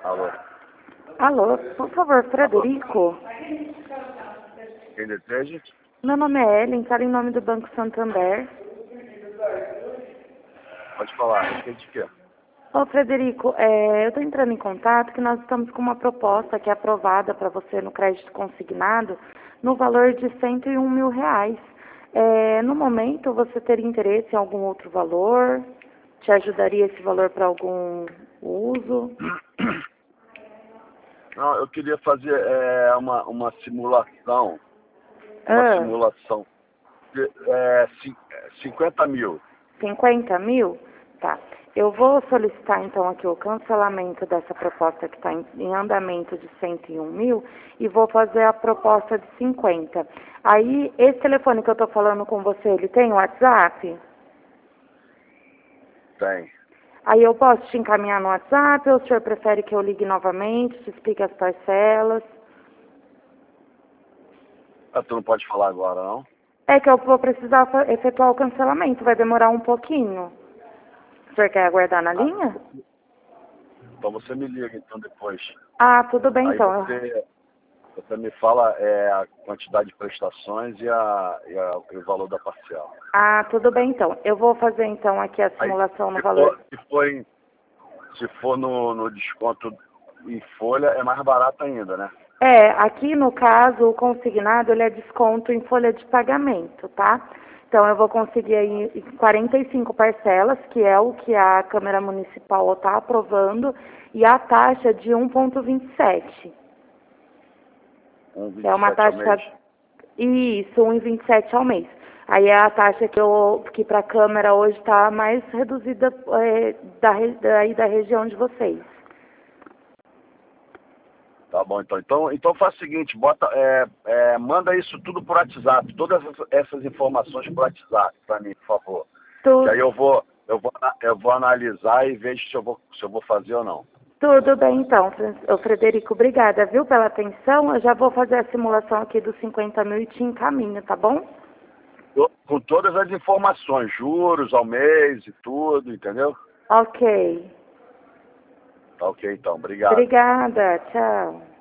Alô, Alô, por favor, Frederico. quem deseja? Meu nome é Ellen, falo em nome do Banco Santander. Pode falar, respeito de quê? Ô, Frederico, eu estou entrando em contato que nós estamos com uma proposta que é aprovada para você no crédito consignado no valor de R$ 101.000. No momento, você teria interesse em algum outro valor? Te ajudaria esse valor para algum uso? Não, eu queria fazer uma simulação. Uma Ah, simulação. 50 mil. 50.000? Tá. Eu vou solicitar então aqui o cancelamento dessa proposta que está em andamento de 101.000 e vou fazer a proposta de 50. Aí, esse telefone que eu estou falando com você, ele tem WhatsApp? Tem. Aí eu posso te encaminhar no WhatsApp ou o senhor prefere que eu ligue novamente, te explique as parcelas? Ah, tu não pode falar agora, não? É que eu vou precisar efetuar o cancelamento, vai demorar um pouquinho. O senhor quer aguardar na Ah, linha? então você me liga então depois. Ah, tudo bem Aí então. você me fala a quantidade de prestações e o valor da parcial. Ah, tudo bem então. Eu vou fazer então aqui a Aí, simulação no valor. se for no desconto em folha, é mais barato ainda, né? Aqui no caso, o consignado ele é desconto em folha de pagamento, tá? Então eu vou conseguir aí 45 parcelas, que é o que a Câmara Municipal está aprovando, e a taxa de 1,27. É uma 1,27 ao taxa. mês. Isso, 1,27 ao mês. Aí é a taxa que para a Câmara hoje está mais reduzida da região de vocês. Tá bom, então faz o seguinte, manda isso tudo por WhatsApp, todas essas informações por WhatsApp para mim, por favor. Que aí eu vou analisar e vejo se eu vou fazer ou não. Tudo bem, então, Frederico, obrigada, viu, pela atenção. Eu já vou fazer a simulação aqui dos 50.000 e te encaminho, tá bom? Com todas as informações, juros ao mês e tudo, entendeu? Ok. Tá ok, então, obrigado. Obrigada, tchau.